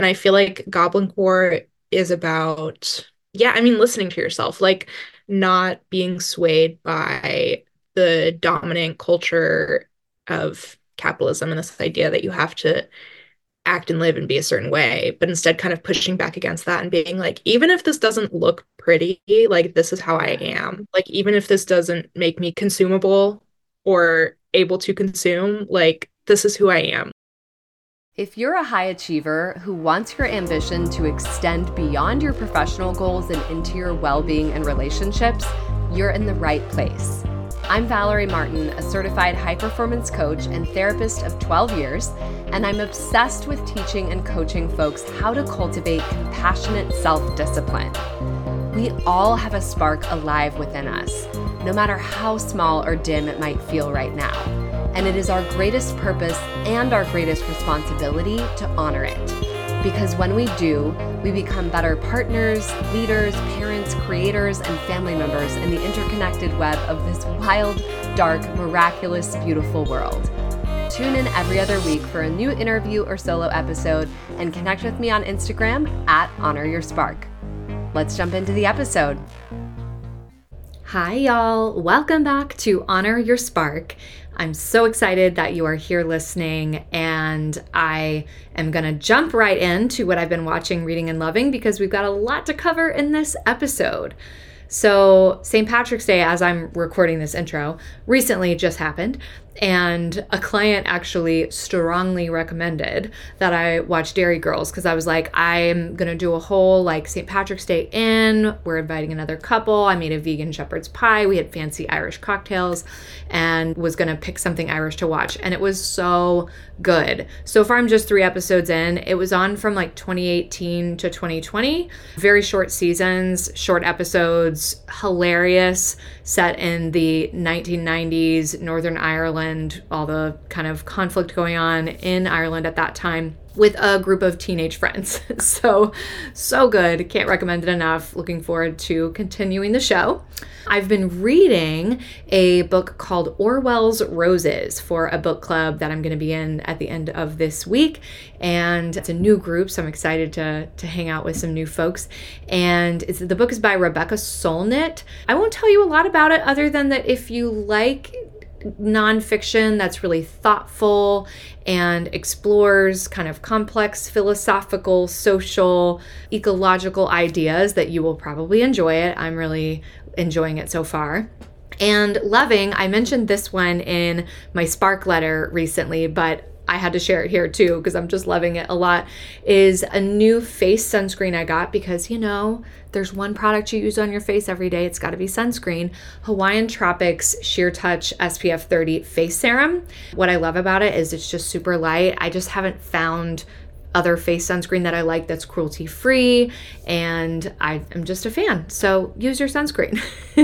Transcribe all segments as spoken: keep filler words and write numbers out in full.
And I feel like Goblin Core is about, yeah, I mean, listening to yourself, like not being swayed by the dominant culture of capitalism and this idea that you have to act and live and be a certain way, but instead kind of pushing back against that and being like, even if this doesn't look pretty, like this is how I am. Like, even if this doesn't make me consumable or able to consume, like, this is who I am. If you're a high achiever who wants your ambition to extend beyond your professional goals and into your well-being and relationships, you're in the right place. I'm Valerie Martin, a certified high-performance coach and therapist of twelve years, and I'm obsessed with teaching and coaching folks how to cultivate compassionate self-discipline. We all have a spark alive within us, no matter how small or dim it might feel right now. And it is our greatest purpose and our greatest responsibility to honor it. Because when we do, we become better partners, leaders, parents, creators, and family members in the interconnected web of this wild, dark, miraculous, beautiful world. Tune in every other week for a new interview or solo episode and connect with me on Instagram at Honor Your Spark. Let's jump into the episode. Hi, y'all. Welcome back to Honor Your Spark. I'm so excited that you are here listening, and I am going to jump right into what I've been watching, reading, and loving because we've got a lot to cover in this episode. So Saint Patrick's Day, as I'm recording this intro, recently just happened, and a client actually strongly recommended that I watch Dairy Girls because I was like, I'm going to do a whole like Saint Patrick's Day in. We're inviting another couple. I made a vegan shepherd's pie. We had fancy Irish cocktails and was going to pick something Irish to watch. And it was so good. So far, I'm just three episodes in. It was on from like twenty eighteen to twenty twenty. Very short seasons, short episodes, hilarious, set in the nineteen nineties, Northern Ireland, all the kind of conflict going on in Ireland at that time with a group of teenage friends. So, so good. Can't recommend it enough. Looking forward to continuing the show. I've been reading a book called Orwell's Roses for a book club that I'm going to be in at the end of this week. And it's a new group, so I'm excited to, to hang out with some new folks. And it's, the book is by Rebecca Solnit. I won't tell you a lot about it other than that if you like nonfiction that's really thoughtful and explores kind of complex philosophical, social, ecological ideas, that you will probably enjoy it. I'm really enjoying it so far. And loving, I mentioned this one in my Spark letter recently, but I had to share it here too because I'm just loving it a lot, is a new face sunscreen I got because, you know, there's one product you use on your face every day. It's got to be sunscreen. Hawaiian Tropics Sheer Touch S P F thirty Face Serum. What I love about it is it's just super light. I just haven't found other face sunscreen that I like that's cruelty free, and I am just a fan. So use your sunscreen.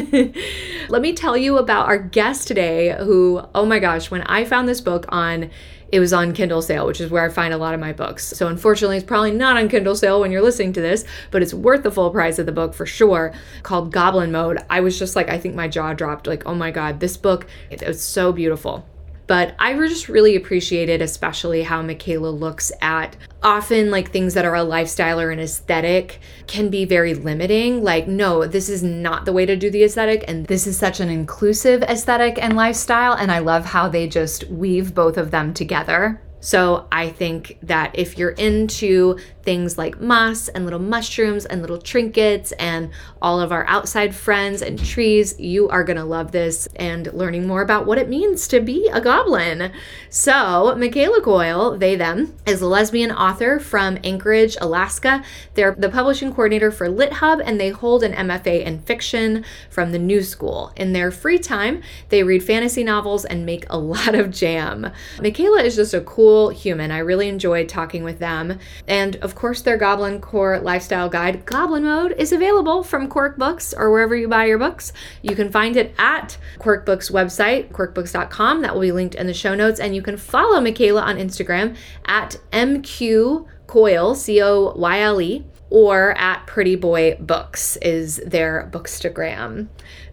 Let me tell you about our guest today who, oh my gosh, when I found this book on It was on Kindle sale, which is where I find a lot of my books. So unfortunately, it's probably not on Kindle sale when you're listening to this, but it's worth the full price of the book for sure, called Goblin Mode. I was just like, I think my jaw dropped, like, oh my God, this book, it, it was so beautiful. But I just really appreciated especially how Michaela looks at often like things that are a lifestyle or an aesthetic can be very limiting. Like, no, this is not the way to do the aesthetic. And this is such an inclusive aesthetic and lifestyle. And I love how they just weave both of them together. So I think that if you're into things like moss and little mushrooms and little trinkets and all of our outside friends and trees, you are going to love this and learning more about what it means to be a goblin. So Michaela Coyle, they, them, is a lesbian author from Anchorage, Alaska. They're the publishing coordinator for LitHub, and they hold an M F A in fiction from the New School. In their free time, they read fantasy novels and make a lot of jam. Michaela is just a cool human. I really enjoyed talking with them. And of course, their Goblin Core lifestyle guide, Goblin Mode, is available from Quirk Books or wherever you buy your books. You can find it at Quirk Books website, quirk books dot com. That will be linked in the show notes. And you can follow Michaela on Instagram at M Q Coyle, C O Y L E. or at Pretty Boy Books is their bookstagram.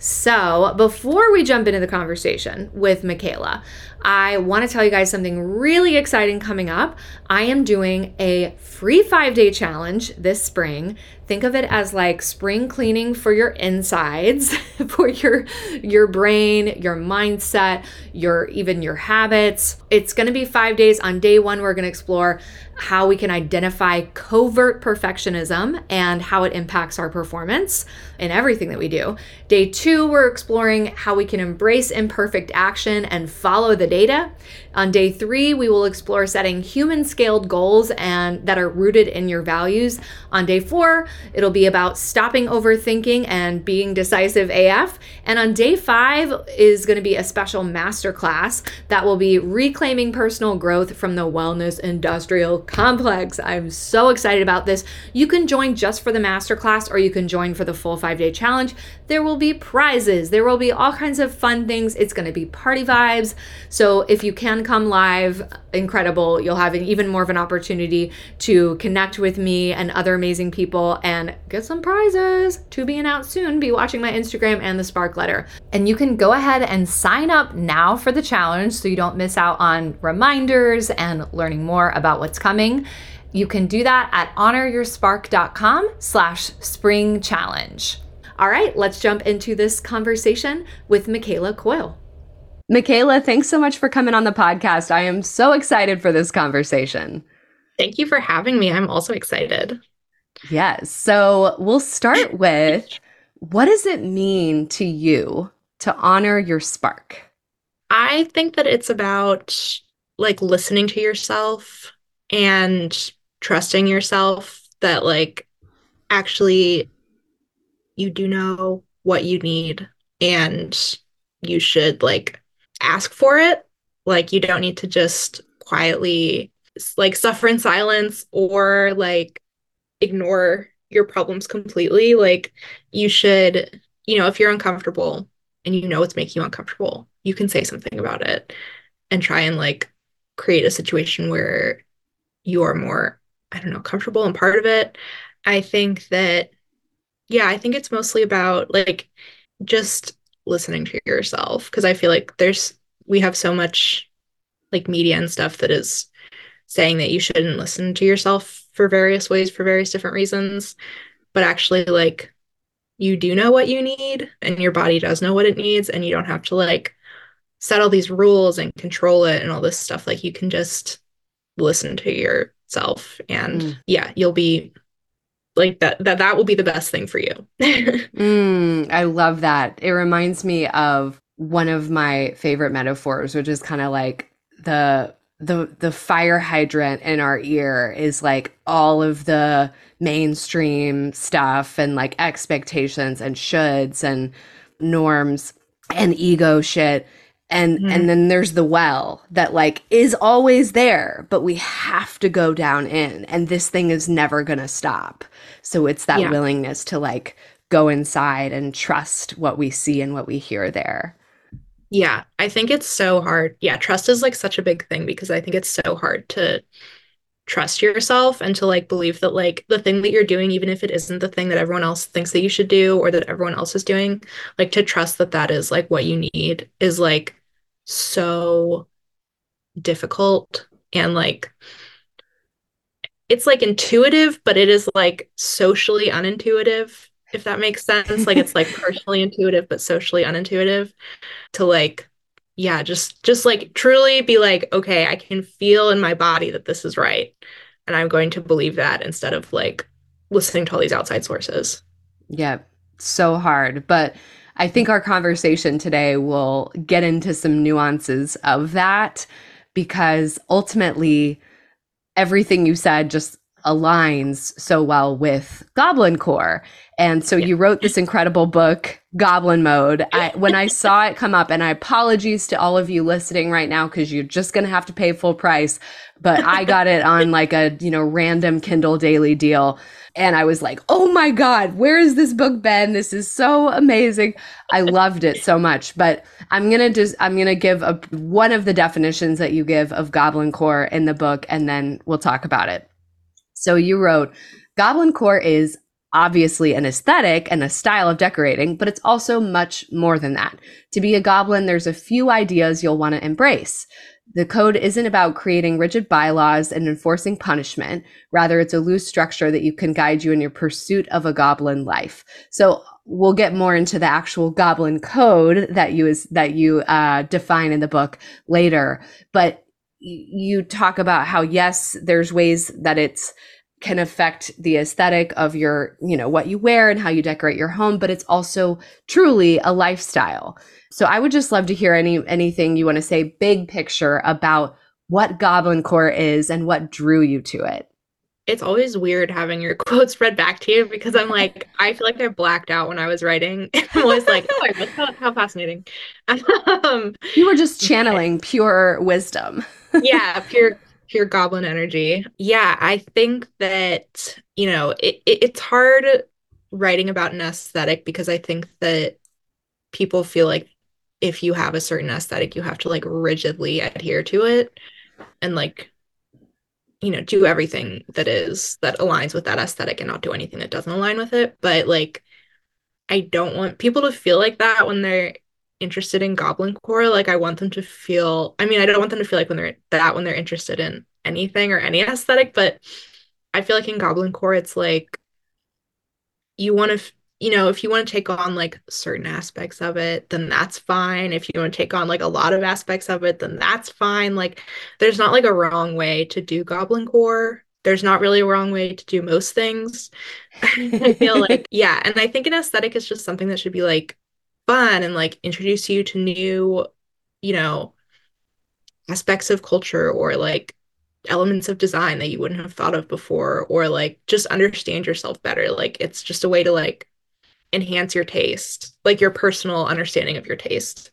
So before we jump into the conversation with Michaela, I want to tell you guys something really exciting coming up. I am doing a free five-day challenge this spring. Think of it as like spring cleaning for your insides, for your your brain, your mindset, your even your habits. It's going to be five days. On day one, we're going to explore how we can identify covert perfectionism and how it impacts our performance in everything that we do. Day two, we're exploring how we can embrace imperfect action and follow the data. On day three, we will explore setting human-scaled goals and that are rooted in your values. On day four, it'll be about stopping overthinking and being decisive A F. And on day five is going to be a special masterclass that will be reclaiming personal growth from the wellness industrial complex. I'm so excited about this. You can join just for the masterclass or you can join for the full five-day challenge. There will be prizes. There will be all kinds of fun things. It's going to be party vibes. So if you can come live, incredible. You'll have an even more of an opportunity to connect with me and other amazing people and get some prizes to be announced soon. Be watching my Instagram and the Spark Letter. And you can go ahead and sign up now for the challenge so you don't miss out on reminders and learning more about what's coming. You can do that at honoryourspark.com slash spring challenge. All right, let's jump into this conversation with Michaela Coyle. Michaela, thanks so much for coming on the podcast. I am so excited for this conversation. Thank you for having me. I'm also excited. Yes. So we'll start with, what does it mean to you to honor your spark? I think that it's about like listening to yourself and trusting yourself that like actually you do know what you need and you should like ask for it. Like you don't need to just quietly like suffer in silence or like ignore your problems completely. Like you should, you know, if you're uncomfortable and you know what's making you uncomfortable, you can say something about it and try and like create a situation where you are more, I don't know, comfortable and part of it. I think that, yeah, I think it's mostly about like just listening to yourself, because I feel like there's, we have so much like media and stuff that is saying that you shouldn't listen to yourself for various ways, for various different reasons. But actually, like, you do know what you need and your body does know what it needs, and you don't have to like set all these rules and control it and all this stuff. Like you can just listen to yourself and mm. yeah, you'll be like that, that, that will be the best thing for you. mm, I love that. It reminds me of one of my favorite metaphors, which is kind of like the, the, the fire hydrant in our ear is like all of the mainstream stuff and like expectations and shoulds and norms and ego shit. And mm-hmm. and then there's the well that like is always there, but we have to go down in, and this thing is never going to stop. So it's that yeah. willingness to like go inside and trust what we see and what we hear there. Yeah, I think it's so hard. Yeah, trust is like such a big thing because I think it's so hard to trust yourself and to like believe that like the thing that you're doing, even if it isn't the thing that everyone else thinks that you should do or that everyone else is doing, like to trust that that is like what you need is like so difficult. And like it's like intuitive, but it is like socially unintuitive, if that makes sense. Like it's like personally intuitive but socially unintuitive to like yeah just just like truly be like, okay, I can feel in my body that this is right, and I'm going to believe that instead of like listening to all these outside sources. Yeah, so hard. But I think our conversation today will get into some nuances of that, because ultimately everything you said just aligns so well with Goblin Core. And so yeah. you wrote this incredible book, Goblin Mode. I, when I saw it come up, and I apologies to all of you listening right now, because you're just going to have to pay full price, but I got it on like a, you know, random Kindle daily deal. And I was like, oh my God, where has this book been? This is so amazing. I loved it so much. But I'm going to just, I'm going to give a, one of the definitions that you give of Goblin Core in the book, and then we'll talk about it. So you wrote, Goblin core is obviously an aesthetic and a style of decorating, but it's also much more than that. To be a goblin, there's a few ideas you'll want to embrace. The code isn't about creating rigid bylaws and enforcing punishment. Rather, it's a loose structure that you can guide you in your pursuit of a goblin life. So we'll get more into the actual goblin code that you is that you uh, define in the book later. But you talk about how, yes, there's ways that it's can affect the aesthetic of your, you know, what you wear and how you decorate your home, but it's also truly a lifestyle. So I would just love to hear any anything you want to say big picture about what Goblin Core is and what drew you to it. It's always weird having your quotes read back to you because I'm like, I feel like I blacked out when I was writing. I'm always like, oh, I how, how fascinating. Um, you were just channeling pure wisdom. yeah, pure pure goblin energy. Yeah, I think that, you know, it, it it's hard writing about an aesthetic because I think that people feel like if you have a certain aesthetic, you have to like rigidly adhere to it and like, you know, do everything that is that aligns with that aesthetic and not do anything that doesn't align with it. But like, I don't want people to feel like that when they're interested in Goblin Core. Like, I want them to feel, I mean, I don't want them to feel like when they're that when they're interested in anything or any aesthetic, but I feel like in Goblin Core, it's like you want to, you know, if you want to take on like certain aspects of it, then that's fine. If you want to take on like a lot of aspects of it, then that's fine. Like, there's not like a wrong way to do Goblin Core. There's not really a wrong way to do most things. I feel like, yeah. And I think an aesthetic is just something that should be like fun and like introduce you to new, you know, aspects of culture or like elements of design that you wouldn't have thought of before, or like just understand yourself better. Like, it's just a way to like enhance your taste, like your personal understanding of your taste.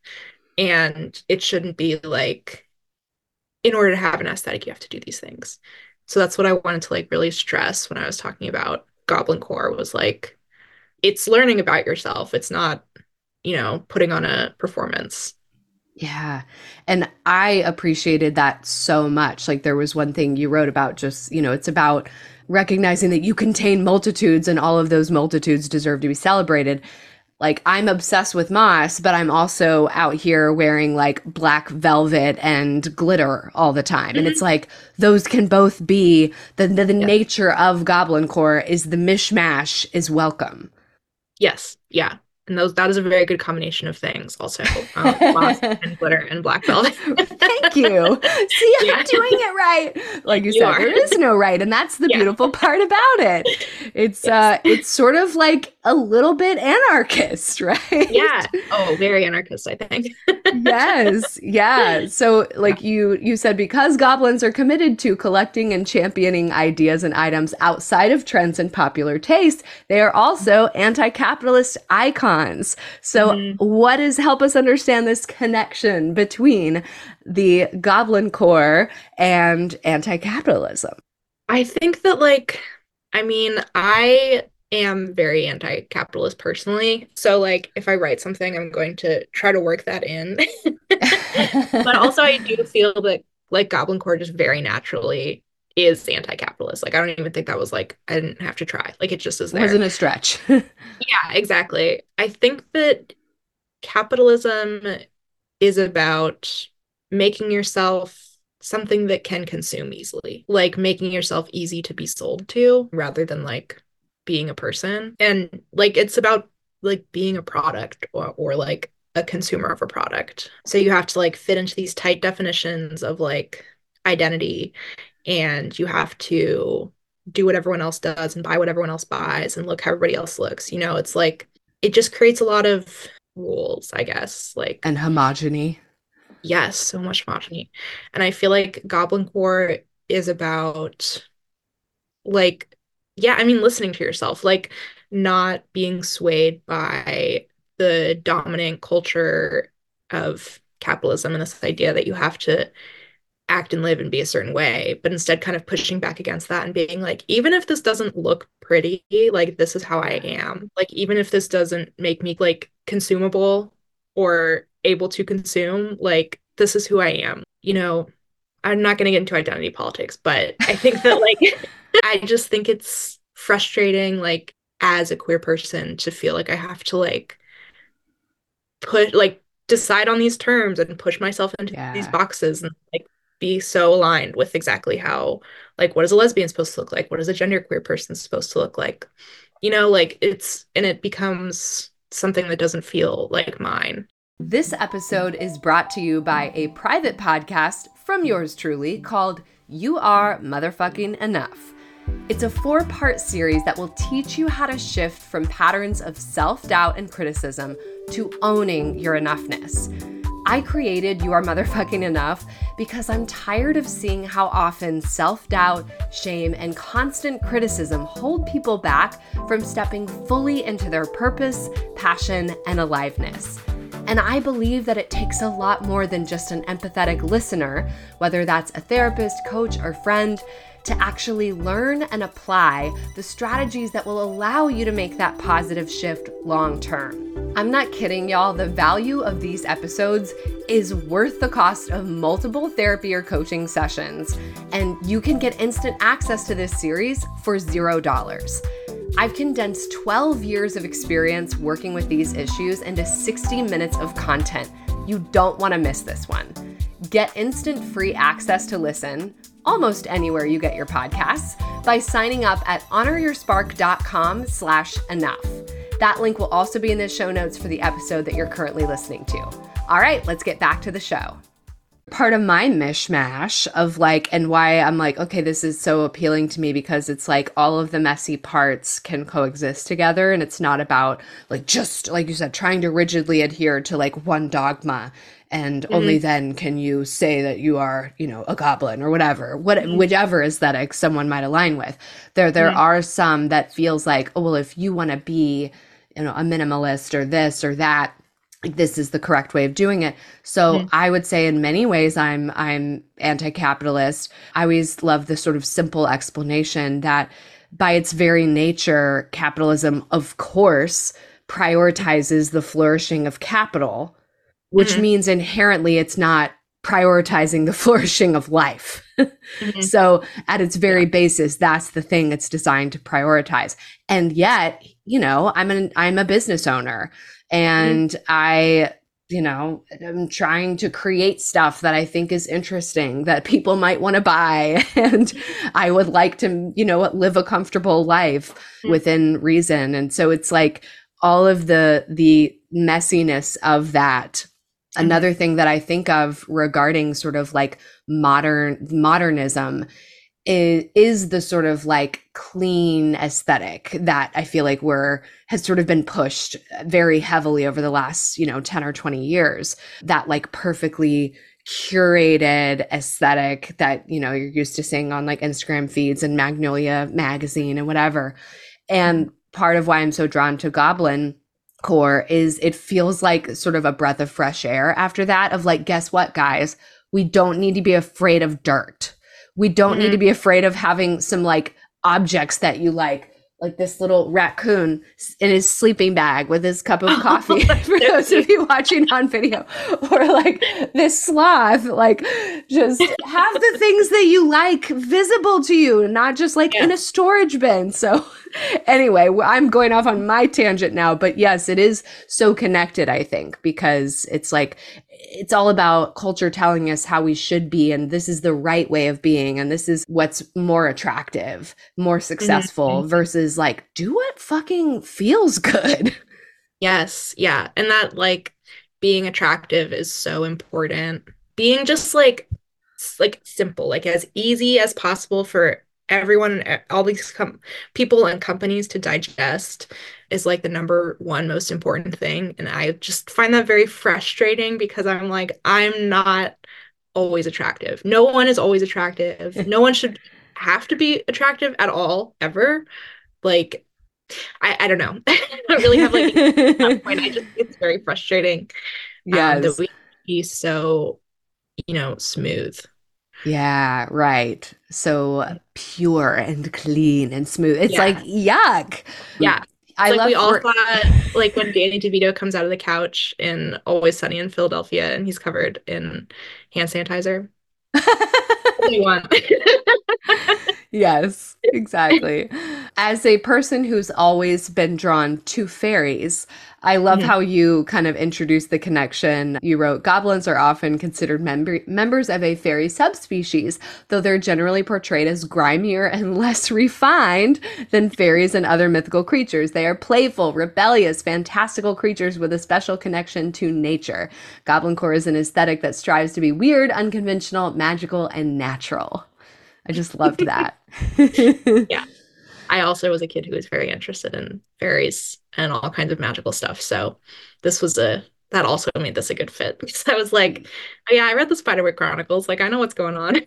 And it shouldn't be like, in order to have an aesthetic, you have to do these things. So that's what I wanted to like really stress when I was talking about Goblin Core, was like, it's learning about yourself. It's not, you know, putting on a performance. Yeah. And I appreciated that so much. Like, there was one thing you wrote about, just, you know, it's about recognizing that you contain multitudes and all of those multitudes deserve to be celebrated. Like, I'm obsessed with moss, but I'm also out here wearing like black velvet and glitter all the time. Mm-hmm. And it's like, those can both be the, the, the yeah. nature of Goblin Core is the mishmash is welcome. Yes. Yeah. And those, that is a very good combination of things also. Um, moss and glitter and black velvet. Thank you. See, I'm yeah. doing it right. Like you, you said, are. There is no right. And that's the yeah. beautiful part about it. It's yes. uh, it's sort of like a little bit anarchist, right? Yeah. Oh, very anarchist, I think. Yes. Yeah. So like yeah. you, you said, because goblins are committed to collecting and championing ideas and items outside of trends and popular taste, they are also anti-capitalist icons. So mm-hmm. what is, help us understand this connection between the Goblin Core and anti-capitalism? I think that, like, I mean, I am very anti-capitalist personally. So, like, if I write something, I'm going to try to work that in. But also, I do feel that, like, Goblin Core just very naturally is anti-capitalist. Like, I don't even think that was, like, I didn't have to try. Like, it just is there. It wasn't a stretch. Yeah, exactly. I think that capitalism is about making yourself something that can consume easily, like making yourself easy to be sold to rather than like being a person. And like, it's about like being a product, or, or like a consumer of a product. So you have to like fit into these tight definitions of like identity, and you have to do what everyone else does and buy what everyone else buys and look how everybody else looks. You know, it's like, it just creates a lot of rules, I guess, like, and homogeny. Yes, so much homogeny. And I feel like Goblin Core is about, like, yeah, I mean, listening to yourself, like, not being swayed by the dominant culture of capitalism and this idea that you have to act and live and be a certain way, but instead kind of pushing back against that and being like, even if this doesn't look pretty, like, this is how I am. Like, even if this doesn't make me, like, consumable or able to consume, like, this is who I am. You know, I'm not going to get into identity politics, but I think that, like, I just think it's frustrating, like as a queer person, to feel like I have to like put like decide on these terms and push myself into these Yeah. boxes and like be so aligned with exactly how like what is a lesbian supposed to look like? What is a genderqueer person supposed to look like? You know, like it's and it becomes something that doesn't feel like mine. This episode is brought to you by a private podcast from yours truly called You Are Motherfucking Enough. It's a four-part series that will teach you how to shift from patterns of self-doubt and criticism to owning your enoughness. I created You Are Motherfucking Enough because I'm tired of seeing how often self-doubt, shame, and constant criticism hold people back from stepping fully into their purpose, passion, and aliveness. And I believe that it takes a lot more than just an empathetic listener, whether that's a therapist, coach, or friend, to actually learn and apply the strategies that will allow you to make that positive shift long term. I'm not kidding, y'all. The value of these episodes is worth the cost of multiple therapy or coaching sessions, and you can get instant access to this series for zero dollars. I've condensed twelve years of experience working with these issues into sixty minutes of content. You don't want to miss this one. Get instant free access to listen almost anywhere you get your podcasts by signing up at honoryourspark.com slash enough. That link will also be in the show notes for the episode that you're currently listening to. All right, let's get back to the show. Part of my mishmash of like, and why I'm like, okay, this is so appealing to me because it's like all of the messy parts can coexist together. And it's not about like, just like you said, trying to rigidly adhere to like one dogma. And mm-hmm. only then can you say that you are, you know, a goblin or whatever, what, mm-hmm. whichever aesthetic someone might align with. There, there mm-hmm. are some that feels like, oh, well, if you want to be, you know, a minimalist or this or that, this is the correct way of doing it. So mm-hmm. I would say in many ways, I'm, I'm anti-capitalist. I always love this sort of simple explanation that by its very nature, capitalism, of course, prioritizes the flourishing of capital, which mm-hmm. means inherently it's not prioritizing the flourishing of life. mm-hmm. So at its very yeah. basis, that's the thing it's designed to prioritize. And yet, you know, I'm an, I'm a business owner and mm-hmm. I, you know, I'm trying to create stuff that I think is interesting that people might want to buy. And I would like to, you know, live a comfortable life mm-hmm. within reason. And so it's like all of the, the messiness of that. Another thing that I think of regarding sort of like modern modernism is, is the sort of like clean aesthetic that I feel like we're has sort of been pushed very heavily over the last, you know, ten or twenty years. That like perfectly curated aesthetic that, you know, you're used to seeing on like Instagram feeds and Magnolia magazine and whatever. And part of why I'm so drawn to Goblin Core is it feels like sort of a breath of fresh air after that of like, guess what, guys? We don't need to be afraid of dirt. We don't mm-hmm. need to be afraid of having some like objects that you like, like this little raccoon in his sleeping bag with his cup of coffee oh, for those of you watching on video, or like this sloth, like just have the things that you like visible to you, not just like yeah. in a storage bin. So anyway, I'm going off on my tangent now, but yes, it is so connected, I think, because it's like, it's all about culture telling us how we should be. And this is the right way of being. And this is what's more attractive, more successful mm-hmm. versus like, do what fucking feels good. Yes. Yeah. And that like being attractive is so important. Being just like, like simple, like as easy as possible for everyone, all these com- people and companies to digest is like the number one most important thing. And I just find that very frustrating because I'm like, I'm not always attractive. No one is always attractive. No one should have to be attractive at all, ever. Like, I, I don't know. I don't really have like that point. I just, it's very frustrating. Yes. Um, that we be so, you know, smooth. Yeah, right. So pure and clean and smooth. It's yeah. like, yuck. Yeah. I like love we all thought, like when Danny DeVito comes out of the couch in Always Sunny in Philadelphia and he's covered in hand sanitizer. What do you want? Yes, exactly. As a person who's always been drawn to fairies, I love Mhm. how you kind of introduced the connection. You wrote, goblins are often considered member members of a fairy subspecies, though they're generally portrayed as grimier and less refined than fairies and other mythical creatures. They are playful, rebellious, fantastical creatures with a special connection to nature. Goblin core is an aesthetic that strives to be weird, unconventional, magical, and natural. I just loved that. Yeah. I also was a kid who was very interested in fairies and all kinds of magical stuff. So this was a that also made this a good fit because I was like, oh, yeah, I read the Spiderwick Chronicles. Like I know what's going on.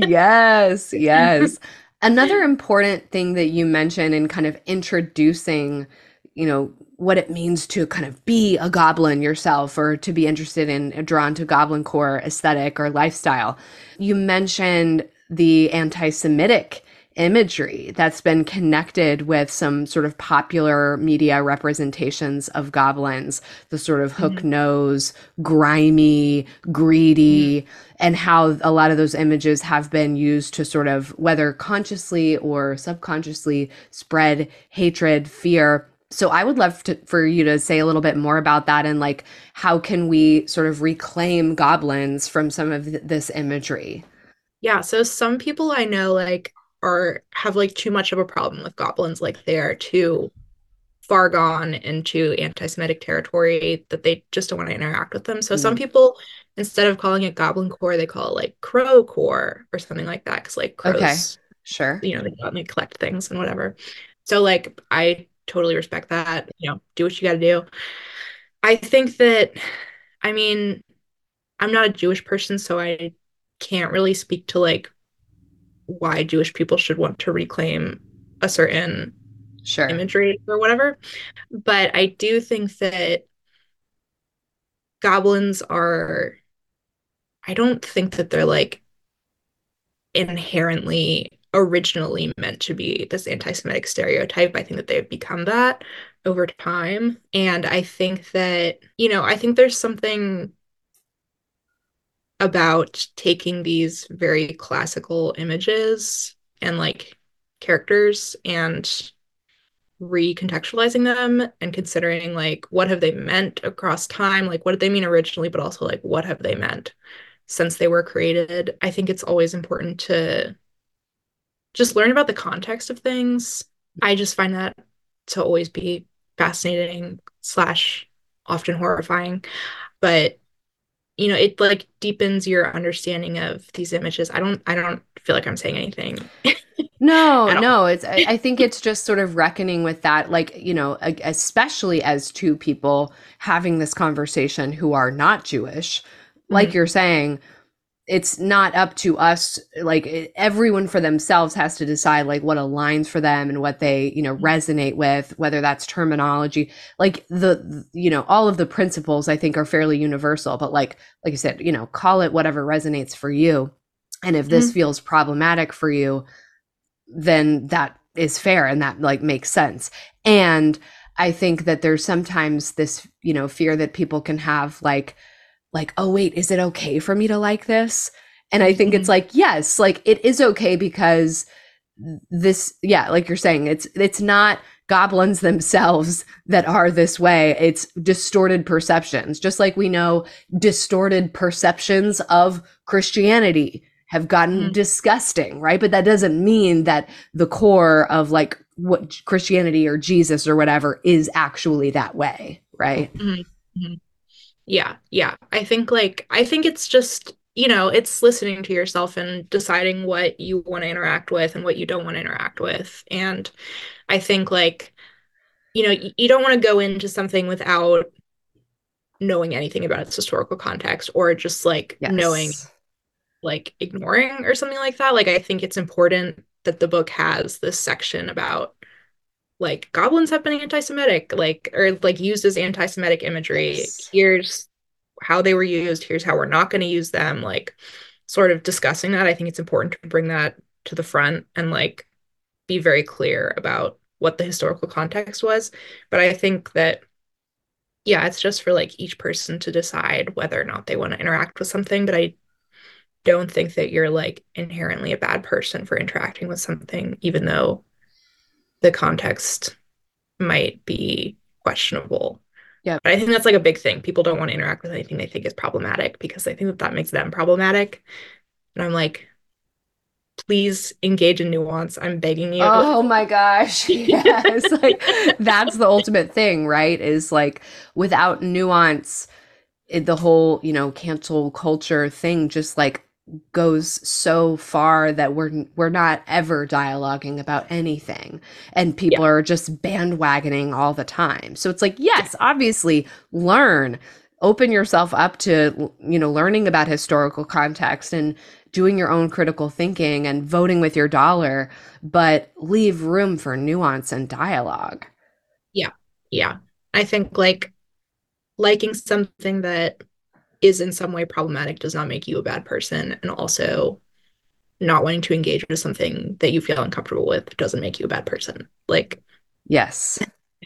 Yes, yes. Another important thing that you mentioned in kind of introducing, you know, what it means to kind of be a goblin yourself or to be interested in drawn to goblin core aesthetic or lifestyle. You mentioned the anti-Semitic imagery that's been connected with some sort of popular media representations of goblins, the sort of hook Mhm. nose, grimy, Mhm. greedy, and how a lot of those images have been used to sort of, whether consciously or subconsciously, spread hatred, fear. So I would love to, for you to say a little bit more about that and like how can we sort of reclaim goblins from some of th- this imagery? Yeah, so some people I know like are have like too much of a problem with goblins, like they are too far gone into anti-Semitic territory that they just don't want to interact with them. So some Mm, people, instead of calling it Goblin Core, they call it like Crow Core or something like that, because like okay, crows, sure. you know, they go out and they collect things and whatever. So like I totally respect that. You know, do what you got to do. I think that, I mean, I'm not a Jewish person, so I can't really speak to like why Jewish people should want to reclaim a certain Sure. imagery or whatever. But I do think that goblins are, I don't think that they're like inherently originally meant to be this anti-Semitic stereotype. I think that they've become that over time. And I think that, you know, I think there's something about taking these very classical images and like characters and recontextualizing them and considering like what have they meant across time, like what did they mean originally, but also like what have they meant since they were created. I think it's always important to just learn about the context of things. I just find that to always be fascinating slash often horrifying, but you know, it like deepens your understanding of these images. I don't I don't feel like I'm saying anything No, at all. no, it's I, I think it's just sort of reckoning with that, like, you know, e- especially as two people having this conversation who are not Jewish, like Mhm. you're saying, it's not up to us, like it- everyone for themselves has to decide like what aligns for them and what they, you know, resonate with, whether that's terminology, like the, you know, all of the principles I think are fairly universal, but like, like I said, you know, call it whatever resonates for you. And if this Mhm. feels problematic for you, then that is fair and that like makes sense. And I think that there's sometimes this, you know, fear that people can have like like, oh wait, is it okay for me to like this? And I think it's Mhm. like, yes, like it is okay because this, yeah, like you're saying, it's it's not goblins themselves that are this way. It's distorted perceptions. Just like we know distorted perceptions of Christianity have gotten Mhm. disgusting, right? But that doesn't mean that the core of like what Christianity or Jesus or whatever is actually that way, right? Mhm. Mhm. Yeah, yeah. I think like I think it's just, you know, it's listening to yourself and deciding what you want to interact with and what you don't want to interact with. And I think like, you know, y- you don't want to go into something without knowing anything about its historical context or just like knowing Yes. like ignoring or something like that. Like I think it's important that the book has this section about like goblins have been anti-Semitic, like or like used as anti-Semitic imagery. Yes. Here's how they were used. Here's how we're not going to use them. Like sort of discussing that. I think it's important to bring that to the front and like be very clear about what the historical context was. But I think that yeah, it's just for like each person to decide whether or not they want to interact with something. But I don't think that you're like inherently a bad person for interacting with something, even though the context might be questionable. Yep. But I think that's like a big thing. People don't want to interact with anything they think is problematic because they think that that makes them problematic. And I'm like, please engage in nuance. I'm begging you. Oh my gosh. Yes. Like that's the ultimate thing, right? Is like without nuance, it, the whole, you know, cancel culture thing just like goes so far that we're we're not ever dialoguing about anything and people Yeah. are just bandwagoning all the time. So it's like, yes, obviously learn, open yourself up to, you know, learning about historical context and doing your own critical thinking and voting with your dollar, but leave room for nuance and dialogue. Yeah. Yeah. I think like liking something that is in some way problematic does not make you a bad person. And also not wanting to engage with something that you feel uncomfortable with doesn't make you a bad person. Like, Yes,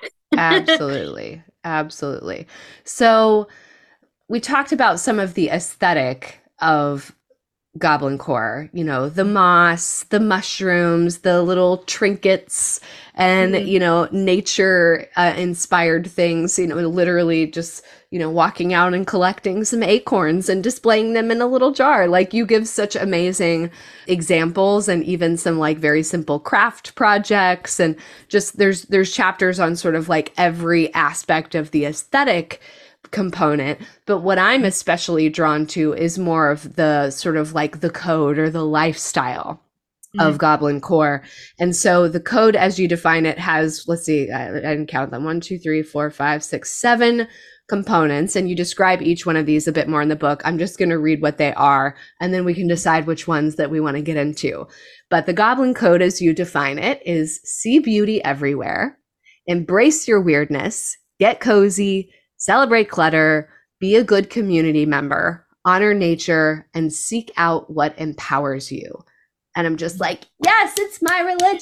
absolutely. Absolutely. So we talked about some of the aesthetic of Goblin Core, you know, the moss, the mushrooms, the little trinkets, and, mm, you know, nature uh, inspired things, you know, literally just, you know, walking out and collecting some acorns and displaying them in a little jar. Like you give such amazing examples and even some like very simple craft projects. And just there's, there's chapters on sort of like every aspect of the aesthetic component. But what I'm especially drawn to is more of the sort of like the code or the lifestyle of mm, Goblin Core. And so the code, as you define it, has, let's see, I, I didn't count them, one, two, three, four, five, six, seven components. And you describe each one of these a bit more in the book. I'm just going to read what they are, and then we can decide which ones that we want to get into. But the Goblin Code, as you define it, is see beauty everywhere, embrace your weirdness, get cozy, celebrate clutter, be a good community member, honor nature, and seek out what empowers you. And I'm just like, yes, it's my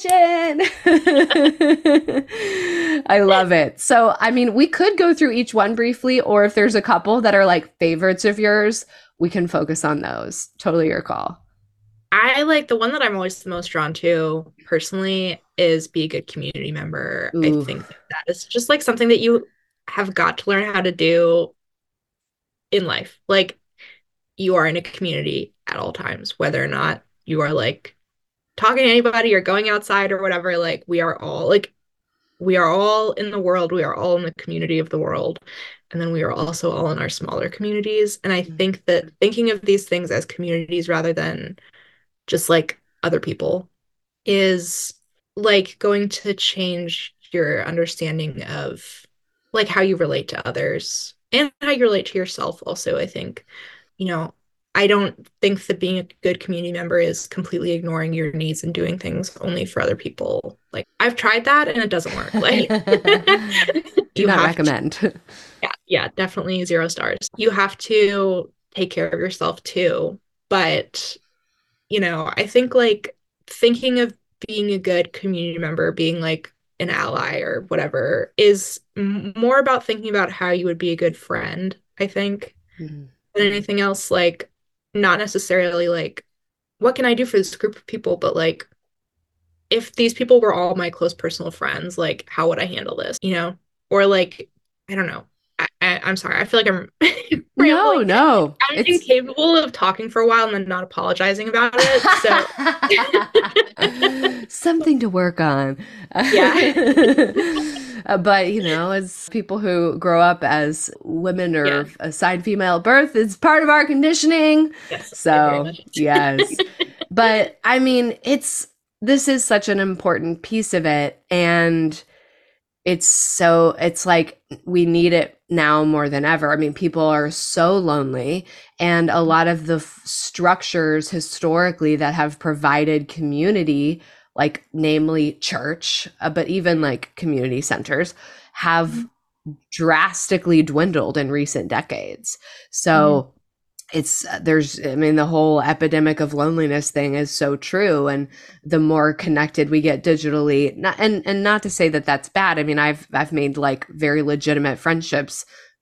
religion. I love it. So, I mean, we could go through each one briefly, or if there's a couple that are like favorites of yours, we can focus on those. Totally your call. I like the one that I'm always the most drawn to personally is be a good community member. I Ooh. think that, that is just like something that you have got to learn how to do in life. Like you are in a community at all times, whether or not you are like talking to anybody or going outside or whatever. Like we are all like we are all in the world. We are all in the community of the world. And then we are also all in our smaller communities. And I think that thinking of these things as communities rather than just like other people is like going to change your understanding of like how you relate to others and how you relate to yourself also. I think, you know, I don't think that being a good community member is completely ignoring your needs and doing things only for other people. Like I've tried that and it doesn't work. Like Do you not have recommend. to, yeah, yeah, definitely zero stars. You have to take care of yourself too. But, you know, I think like thinking of being a good community member, being like an ally or whatever, is m- more about thinking about how you would be a good friend, I think, Mhm. than anything else. Like, not necessarily like, what can I do for this group of people, but like, if these people were all my close personal friends, like, how would I handle this, you know? Or like, I don't know. I, I, I'm sorry. I feel like I'm No, rambling. no. I'm It's incapable of talking for a while and then not apologizing about it. So something to work on. yeah. Uh, but, you know, as people who grow up as women Yeah. or assigned female at birth, it's part of our conditioning. Yes. Very So, much. yes. But I mean, it's this is such an important piece of it. And it's so, it's like we need it now more than ever. I mean, people are so lonely, and a lot of the f- structures historically that have provided community, like namely church, uh, but even like community centers, have drastically dwindled in recent decades. So it's uh, there's I mean the whole epidemic of loneliness thing is so true, and the more connected we get digitally, not, and and not to say that that's bad. I mean, I've I've made like very legitimate friendships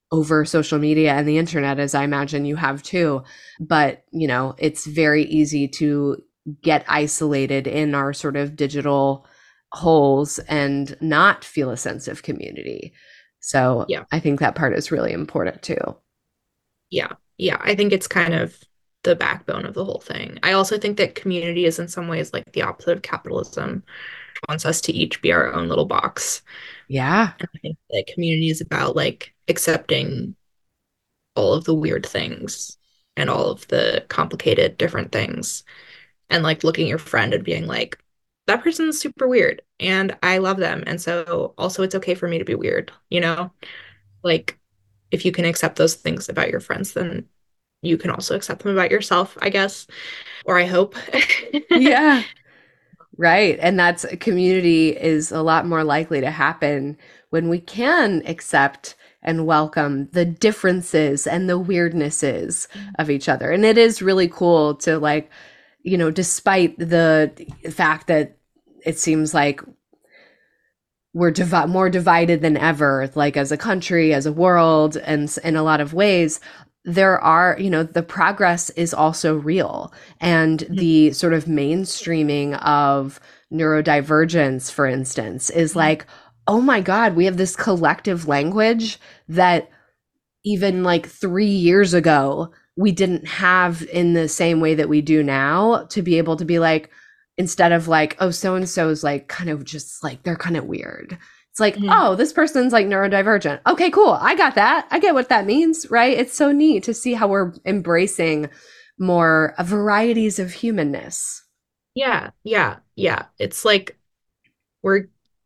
over social media and the internet, as I imagine you have too. But, you know, it's very easy to get isolated in our sort of digital holes and not feel a sense of community. So Yeah. I think that part is really important too. Yeah. Yeah. I think it's kind of the backbone of the whole thing. I also think that community is in some ways like the opposite of capitalism. It wants us to each be our own little box. Yeah. And I think that community is about like accepting all of the weird things and all of the complicated different things and like looking at your friend and being like, that person's super weird and I love them. And so also it's okay for me to be weird, you know? Like if you can accept those things about your friends, then you can also accept them about yourself, I guess, or I hope. Yeah. Right. And that's community is a lot more likely to happen when we can accept and welcome the differences and the weirdnesses of each other. And it is really cool to like, you know, despite the fact that it seems like we're divi- more divided than ever, like as a country, as a world, and in a lot of ways, there are, you know, the progress is also real. And the sort of mainstreaming of neurodivergence, for instance, is like, oh my God, we have this collective language that even like three years ago, we didn't have in the same way that we do now to be able to be like, instead of like, oh, so and so is like kind of just like, they're kind of weird. It's like, Mhm. oh, this person's like neurodivergent. Okay, cool. I got that. I get what that means, right? It's so neat to see how we're embracing more uh, varieties of humanness. Yeah, yeah, yeah. It's like we're,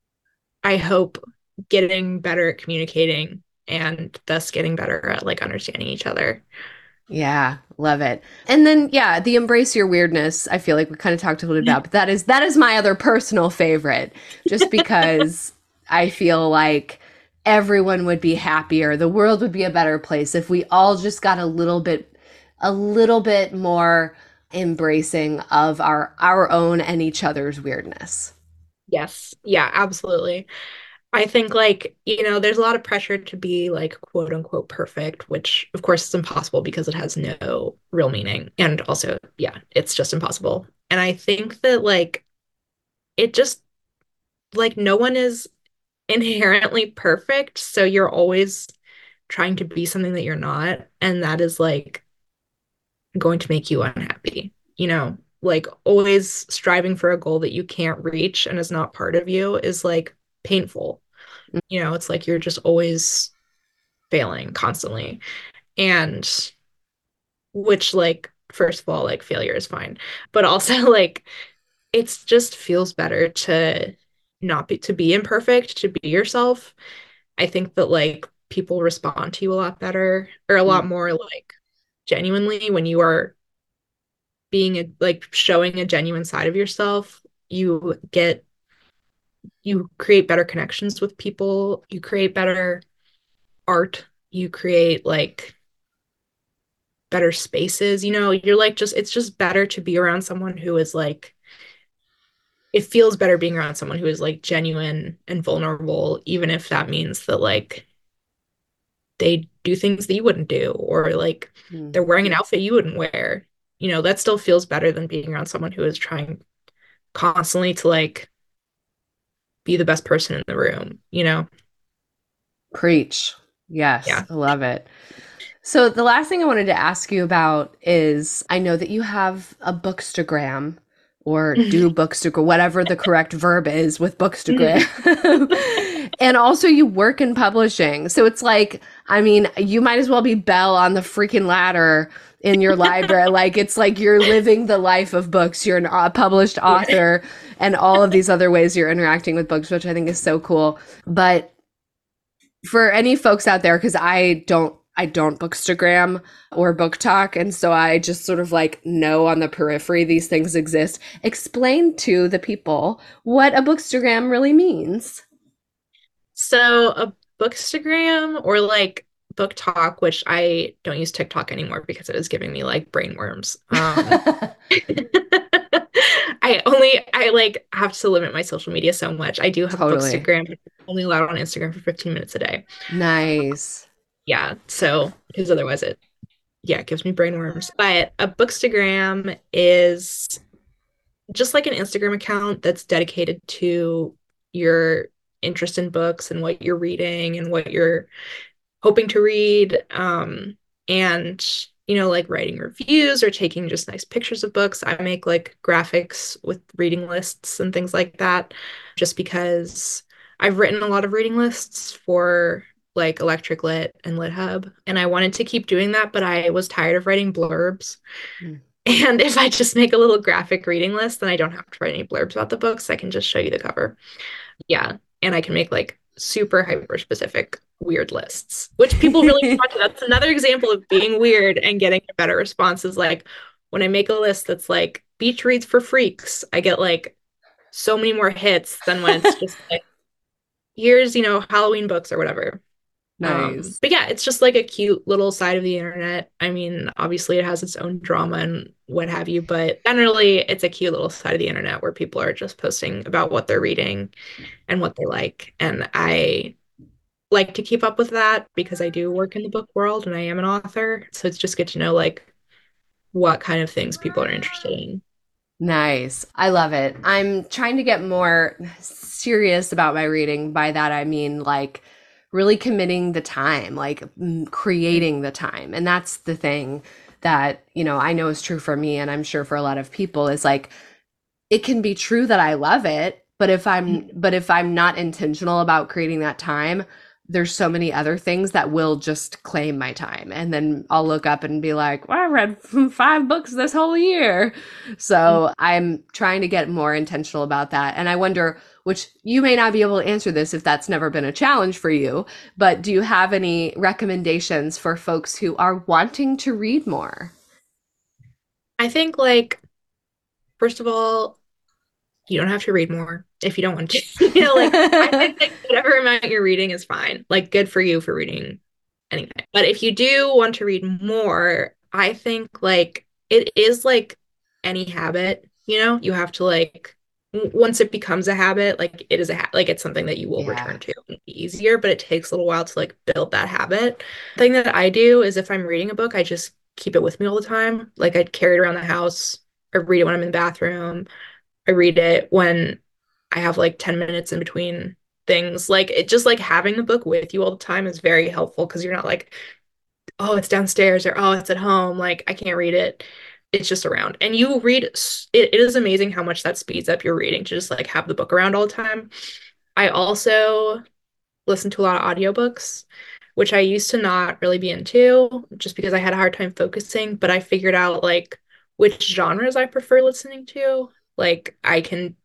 I hope, getting better at communicating and thus getting better at like understanding each other. Yeah, love it. And then yeah, the embrace your weirdness, I feel like we kind of talked a little bit about, but that is that is my other personal favorite just because I feel like everyone would be happier. The world would be a better place if we all just got a little bit a little bit more embracing of our our own and each other's weirdness. Yes. Yeah, absolutely. I think like, you know, there's a lot of pressure to be like quote unquote perfect, which of course is impossible because it has no real meaning. And also, yeah, it's just impossible. And I think that like it just like no one is inherently perfect, so you're always trying to be something that you're not, and that is like going to make you unhappy. You know, like always striving for a goal that you can't reach and is not part of you is like painful. You know, it's like you're just always failing constantly. And which, like, first of all, like failure is fine, but also, like, it's just feels better to not be, to be imperfect, to be yourself. I think that, like, people respond to you a lot better or a lot more, like, genuinely when you are being a, like, showing a genuine side of yourself. You get, you create better connections with people, you create better art, you create, like, better spaces, you know, you're like just it's just better to be around someone who is like it feels better being around someone who is like genuine and vulnerable, even if that means that like they do things that you wouldn't do or like Mm. they're wearing an outfit you wouldn't wear. You know, that still feels better than being around someone who is trying constantly to like be the best person in the room, you know? Preach. Yes, Yeah. I love it. So the last thing I wanted to ask you about is I know that you have a bookstagram or do bookstagram, whatever the correct verb is with bookstagram. And also you work in publishing. So it's like, I mean, you might as well be Belle on the freaking ladder in your library. Like it's like you're living the life of books. You're a published author and all of these other ways you're interacting with books, which I think is so cool. But for any folks out there, because I don't I don't bookstagram or book talk, and so I just sort of like know on the periphery these things exist. Explain to the people what a bookstagram really means. So a bookstagram or like book talk, which I don't use TikTok anymore because it was giving me like brain worms. Um, I only I like have to limit my social media so much. I do have a Totally. bookstagram, but I'm only allowed on Instagram for fifteen minutes a day. Nice. Yeah. So, because otherwise it, yeah, it gives me brain worms. But a Bookstagram is just like an Instagram account that's dedicated to your interest in books and what you're reading and what you're hoping to read. Um, and, you know, like writing reviews or taking just nice pictures of books. I make like graphics with reading lists and things like that, just because I've written a lot of reading lists for like Electric Lit and Lit Hub, and I wanted to keep doing that, but I was tired of writing blurbs. Mm. And if I just make a little graphic reading list, then I don't have to write any blurbs about the books. I can just show you the cover. Yeah. And I can make like super hyper specific weird lists, which people really respond to. That's another example of being weird and getting a better response is like when I make a list that's like beach reads for freaks, I get like so many more hits than when it's just like, here's, you know, Halloween books or whatever. Um, Nice. but yeah, it's just like a cute little side of the internet. I mean, obviously it has its own drama and what have you, but generally it's a cute little side of the internet where people are just posting about what they're reading and what they like. And I like to keep up with that because I do work in the book world and I am an author. So it's just good to know like what kind of things people are interested in. Nice. I love it. I'm trying to get more serious about my reading. By that, I mean like really committing the time, like mm, creating the time. And that's the thing that, you know, I know is true for me and I'm sure for a lot of people is like it can be true that I love it, but if I'm but if I'm not intentional about creating that time, there's so many other things that will just claim my time. And then I'll look up and be like, well, I read five books this whole year. So I'm trying to get more intentional about that. And I wonder, which you may not be able to answer this if that's never been a challenge for you, but do you have any recommendations for folks who are wanting to read more? I think like first of all, you don't have to read more if you don't want to. You know, like I think like whatever amount you're reading is fine. Like good for you for reading anything. But if you do want to read more, I think like it is like any habit, you know, you have to like w- once it becomes a habit, like it is a ha like it's something that you will Yeah. return to and be easier, but it takes a little while to like build that habit. The thing that I do is if I'm reading a book, I just keep it with me all the time. Like I'd carry it around the house or read it when I'm in the bathroom. I read it when I have like ten minutes in between things. Like it just like having the book with you all the time is very helpful because you're not like, oh, it's downstairs or oh, it's at home. Like I can't read it. It's just around. And you read, it, it is amazing how much that speeds up your reading to just like have the book around all the time. I also listen to a lot of audiobooks, which I used to not really be into just because I had a hard time focusing, but I figured out like which genres I prefer listening to. Like I can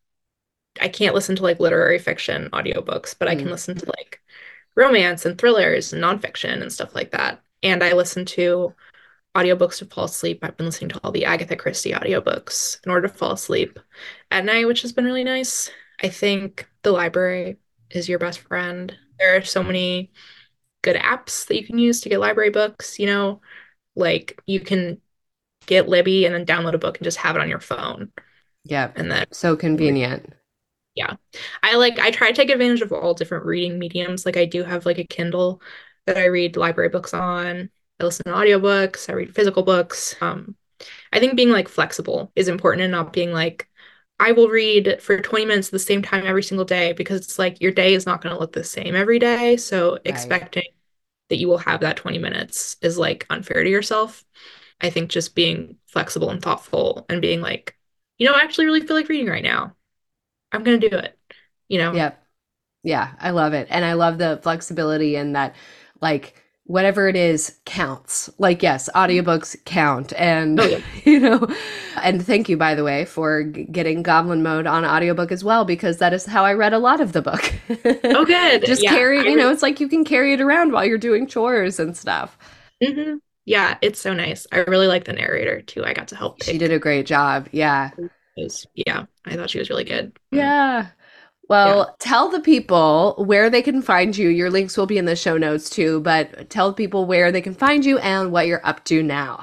I can't listen to like literary fiction audiobooks, but I can Mm. listen to like romance and thrillers and nonfiction and stuff like that. And I listen to audiobooks to fall asleep. I've been listening to all the Agatha Christie audiobooks in order to fall asleep at night, which has been really nice. I think the library is your best friend. There are so many good apps that you can use to get library books, you know, like you can get Libby and then download a book and just have it on your phone Yep. and then So convenient. yeah. I like I try to take advantage of all different reading mediums. Like I do have like a Kindle that I read library books on. I listen to audiobooks, I read physical books. Um, I think being like flexible is important and not being like, I will read for twenty minutes at the same time every single day because it's like your day is not going to look the same every day. So Right. expecting that you will have that twenty minutes is like unfair to yourself. I think just being flexible and thoughtful and being like, you know, I actually really feel like reading right now. I'm going to do it, you know? Yep. Yeah, I love it. And I love the flexibility and that like whatever it is counts. Like yes, audiobooks count and Oh yeah. you know, and thank you by the way for g- getting Goblin Mode on audiobook as well because that is how I read a lot of the book. Oh, good. Just Yeah. carry, I you know, re it's like you can carry it around while you're doing chores and stuff. hmm Yeah, it's so nice. I really like the narrator too. I got to help She did pick a great job. Yeah. those. Yeah, I thought she was really good. Mm, Yeah. yeah. Well, tell the people where they can find you. Your links will be in the show notes too, but tell people where they can find you and what you're up to now.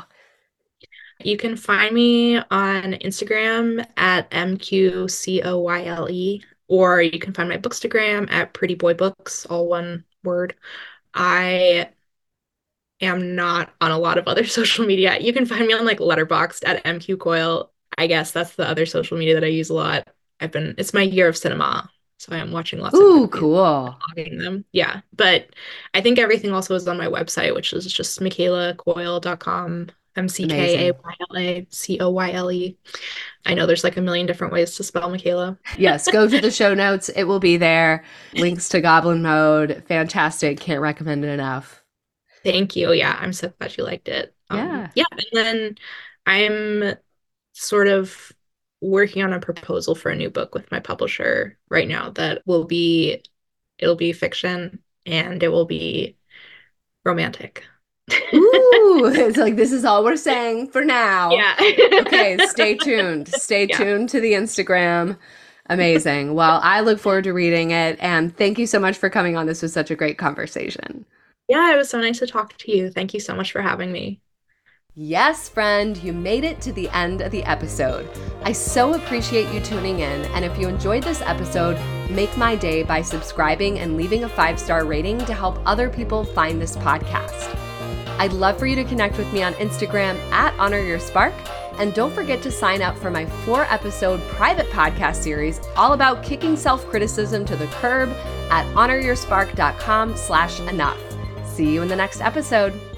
You can find me on Instagram at M Q C O Y L E, or you can find my Bookstagram at Pretty Boy Books, all one word. I am not on a lot of other social media. You can find me on like Letterboxd at M Q Coil. I guess that's the other social media that I use a lot. I've been, it's my year of cinema. So I am watching lots of Ooh, movies, cool. logging them. Yeah. But I think everything also is on my website, which is just michaela coyle dot com. M C K A Amazing. Y L A C O Y L E. I know there's like a million different ways to spell Michaela. Yes, go to the show notes. It will be there. Links to Goblin Mode. Fantastic. Can't recommend it enough. Thank you. Yeah, I'm so glad you liked it. Um, Yeah. yeah, and then I'm sort of working on a proposal for a new book with my publisher right now that will be, it'll be fiction and it will be romantic. Ooh, it's like this is all we're saying for now. Yeah. Okay, stay tuned. Stay Yeah. tuned to the Instagram. Amazing. Well, I look forward to reading it. And thank you so much for coming on. This was such a great conversation. Yeah, it was so nice to talk to you. Thank you so much for having me. Yes, friend, you made it to the end of the episode. I so appreciate you tuning in. And if you enjoyed this episode, make my day by subscribing and leaving a five-star rating to help other people find this podcast. I'd love for you to connect with me on Instagram at Honor Your Spark. And don't forget to sign up for my four-episode private podcast series all about kicking self-criticism to the curb at honor your spark dot com slash enough. See you in the next episode.